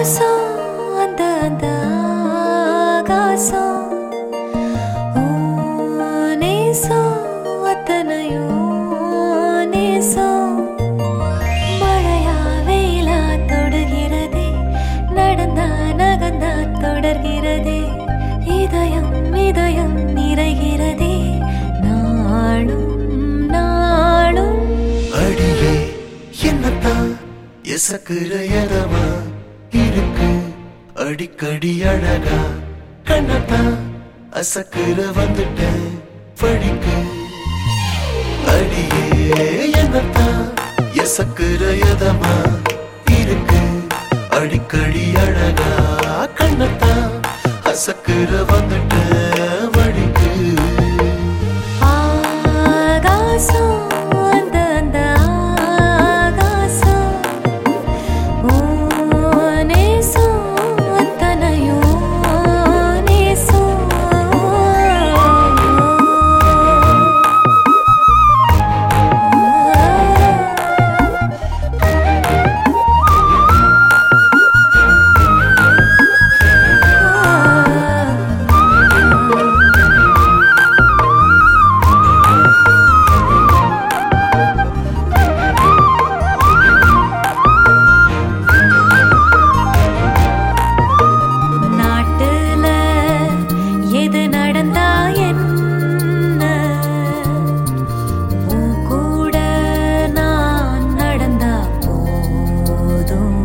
ஆகாசம் அந்த அந்த ஆகாசம் நேசம் அத்தனையோ நேசம் மழையா வெயிலா தொடுகிறதே நடந்தா நகந்தா தொடர்கிறதே இதயம் இதயம் நிறைகிறதே நாளும் நாளும் அடியே என்னத்தான் எசக்குற எதமா இருக்கு அடிக்கடி அழகா கண்ணத்தான் அசக்குற வந்துட்டேன் படிக்கு அடியே என்னத்தான் எசக்குற எதமா இருக்கு அடிக்கடி அழகா கண்ணத்தான் அசக்குற வந்துட்டேன் படிக்கு ஆகாசம் அந்த அந்த ஆகாசம் நேசம் அத்தனையோ நேசம் நாட்டுல எது நடந்தா என்ன உன் கூட நான் நடந்தா போதும்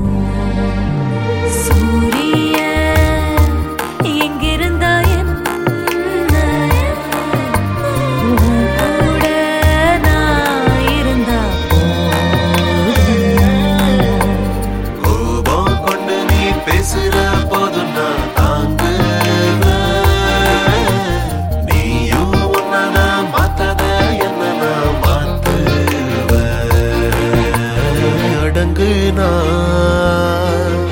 சூரியன் எங்கிருந்தா என்ன உன் கூட நான் இருந்தா போதும் கோபம் கொண்டு நீ பேசுற போதும் நான் தாங்குவேன் நீயும் உன்னை நான் மாத்தாத என்ன நான் மாத்துவேன் அடங்கு நான்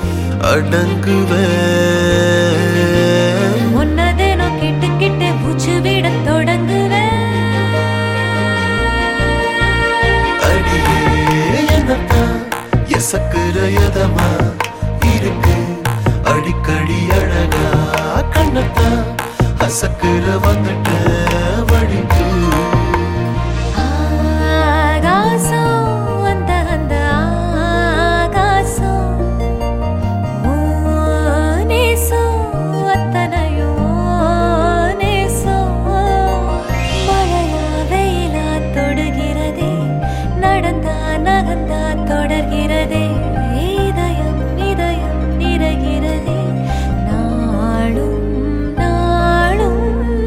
அடங்குவேன் உன்னதேனோ கிட்டு கிட்டு பூச்சு விட தொடங்குவேன் அடியே என்னத்தான் எசக்குற எதமா இருக்கு அடிக்கடி அழகா கண்ணத்தான் அசக்குற வந்துட்ட வழிக்கு ஆகாசம் அந்த அந்த ஆகாசம் நேசம் அத்தனையோ நேசம் மழையா வெயிலா தொடுகிறதே நடந்தா நகந்தா தொடர்கிறதே இதயம் இதயம் நிறைகிறதே நாளும் நாளும்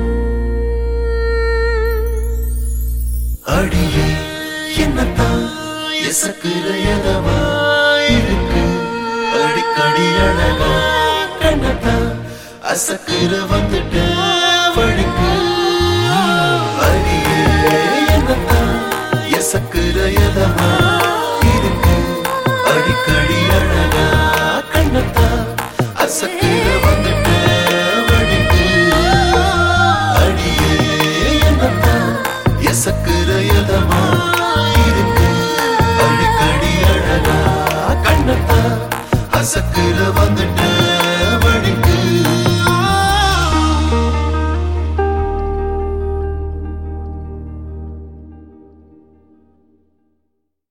அடியே என்னத்தான் எசக்குற எதமா இருக்கு அடிக்கடி அழகா கண்ணத்தான் அசக்குற வந்துட்ட வழிக்கு அடியே என்னத்தான் எசக்குற எதமா இருக்கு அடிக்கடி அழகா கண்ணத்தான் அசக்குற வந்துட்ட வழிக்கு அடியே என்னத்தான் எசக்குற எதமா இருக்கு அடிக்கடி அழகா கண்ணத்தான் அசக்குற வந்துட்ட